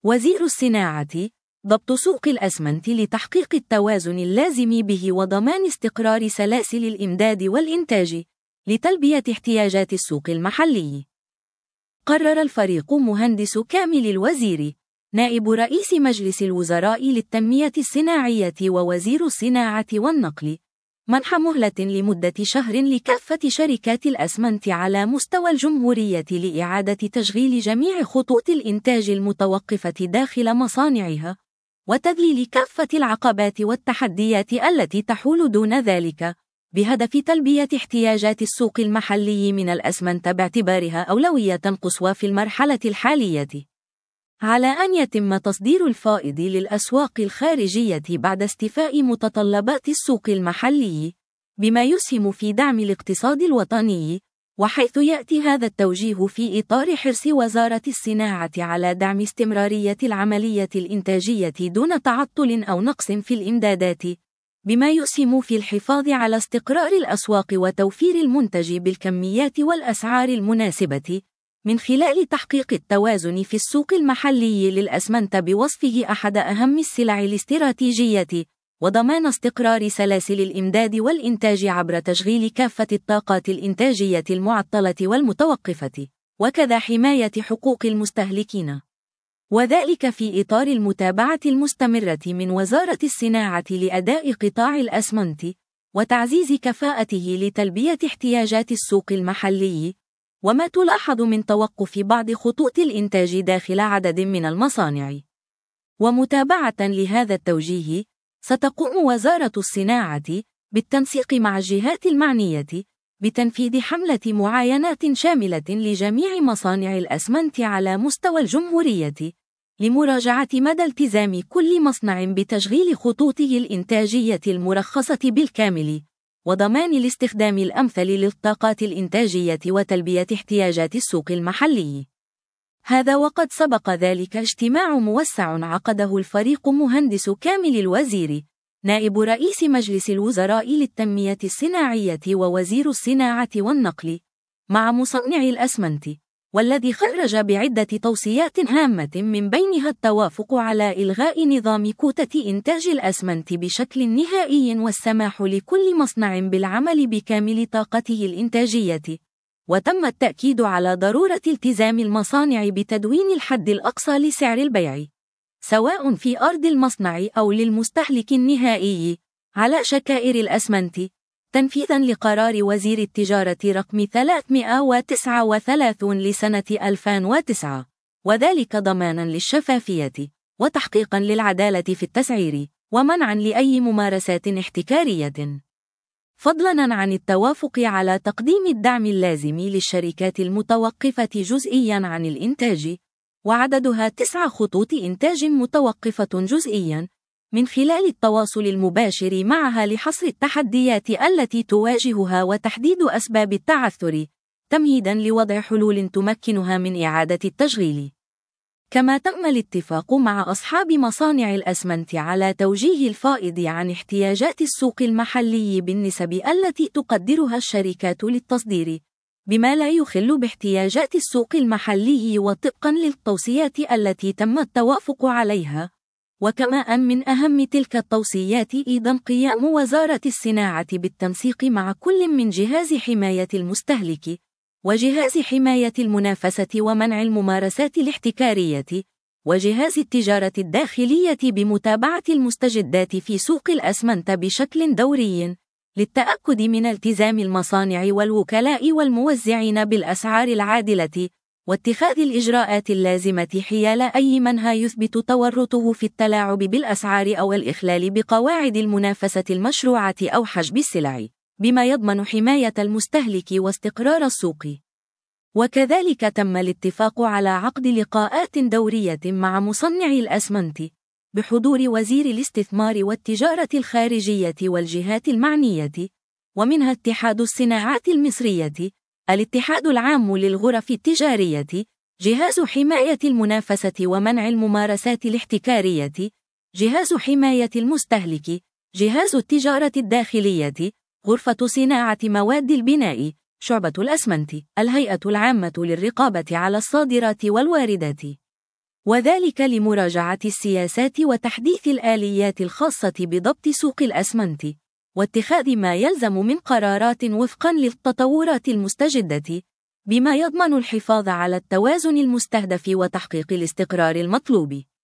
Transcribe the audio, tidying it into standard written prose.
وزير الصناعة: ضبط سوق الأسمنت لتحقيق التوازن اللازم به وضمان استقرار سلاسل الإمداد والإنتاج لتلبية احتياجات السوق المحلي. قرر الفريق مهندس كامل الوزير نائب رئيس مجلس الوزراء للتنمية الصناعية ووزير الصناعة والنقل منح مهلة لمدة شهر لكافة شركات الأسمنت على مستوى الجمهورية لإعادة تشغيل جميع خطوط الإنتاج المتوقفة داخل مصانعها، وتذليل كافة العقبات والتحديات التي تحول دون ذلك، بهدف تلبية احتياجات السوق المحلي من الأسمنت باعتبارها أولوية قصوى في المرحلة الحالية. على أن يتم تصدير الفائض للأسواق الخارجية بعد استيفاء متطلبات السوق المحلي، بما يسهم في دعم الاقتصاد الوطني، وحيث يأتي هذا التوجيه في إطار حرص وزارة الصناعة على دعم استمرارية العملية الإنتاجية دون تعطل أو نقص في الإمدادات، بما يسهم في الحفاظ على استقرار الأسواق وتوفير المنتج بالكميات والأسعار المناسبة، من خلال تحقيق التوازن في السوق المحلي للأسمنت بوصفه أحد أهم السلع الاستراتيجية، وضمان استقرار سلاسل الإمداد والإنتاج عبر تشغيل كافة الطاقات الإنتاجية المعطلة والمتوقفة، وكذا حماية حقوق المستهلكين. وذلك في إطار المتابعة المستمرة من وزارة الصناعة لأداء قطاع الأسمنت، وتعزيز كفاءته لتلبية احتياجات السوق المحلي، وما تلاحظ من توقف بعض خطوط الإنتاج داخل عدد من المصانع. ومتابعة لهذا التوجيه، ستقوم وزارة الصناعة بالتنسيق مع الجهات المعنية بتنفيذ حملة معاينات شاملة لجميع مصانع الأسمنت على مستوى الجمهورية، لمراجعة مدى التزام كل مصنع بتشغيل خطوطه الإنتاجية المرخصة بالكامل، وضمان الاستخدام الأمثل للطاقات الإنتاجية وتلبية احتياجات السوق المحلي. هذا وقد سبق ذلك اجتماع موسع عقده الفريق مهندس كامل الوزير نائب رئيس مجلس الوزراء للتنمية الصناعية ووزير الصناعة والنقل مع مصنعي الأسمنت، والذي خرج بعدة توصيات هامة من بينها التوافق على إلغاء نظام كوتة إنتاج الأسمنت بشكل نهائي والسماح لكل مصنع بالعمل بكامل طاقته الإنتاجية، وتم التأكيد على ضرورة التزام المصانع بتدوين الحد الأقصى لسعر البيع، سواء في أرض المصنع أو للمستهلك النهائي، على شكائر الأسمنت، تنفيذاً لقرار وزير التجارة رقم 339 لسنة 2009، وذلك ضماناً للشفافية وتحقيقاً للعدالة في التسعير ومنعاً لأي ممارسات احتكارية، فضلاً عن التوافق على تقديم الدعم اللازم للشركات المتوقفة جزئياً عن الإنتاج، وعددها 9 خطوط إنتاج متوقفة جزئياً، من خلال التواصل المباشر معها لحصر التحديات التي تواجهها وتحديد أسباب التعثر، تمهيداً لوضع حلول تمكنها من إعادة التشغيل. كما تم الاتفاق مع أصحاب مصانع الأسمنت على توجيه الفائض عن احتياجات السوق المحلي بالنسب التي تقدرها الشركات للتصدير، بما لا يخل باحتياجات السوق المحلي وطبقاً للتوصيات التي تم التوافق عليها. وكما أن من أهم تلك التوصيات أيضاً قيام وزارة الصناعة بالتنسيق مع كل من جهاز حماية المستهلك وجهاز حماية المنافسة ومنع الممارسات الاحتكارية وجهاز التجارة الداخلية بمتابعة المستجدات في سوق الأسمنت بشكل دوري، للتأكد من التزام المصانع والوكلاء والموزعين بالأسعار العادلة، واتخاذ الإجراءات اللازمة حيال أي منها يثبت تورطه في التلاعب بالأسعار أو الإخلال بقواعد المنافسة المشروعة أو حجب السلع، بما يضمن حماية المستهلك واستقرار السوق. وكذلك تم الاتفاق على عقد لقاءات دورية مع مصنعي الأسمنت بحضور وزير الاستثمار والتجارة الخارجية والجهات المعنية، ومنها اتحاد الصناعات المصرية، الاتحاد العام للغرف التجارية، جهاز حماية المنافسة ومنع الممارسات الاحتكارية، جهاز حماية المستهلك، جهاز التجارة الداخلية، غرفة صناعة مواد البناء، شعبة الأسمنت، الهيئة العامة للرقابة على الصادرات والواردات. وذلك لمراجعة السياسات وتحديث الآليات الخاصة بضبط سوق الأسمنت، واتخاذ ما يلزم من قرارات وفقًا للتطورات المستجدة، بما يضمن الحفاظ على التوازن المستهدف وتحقيق الاستقرار المطلوب.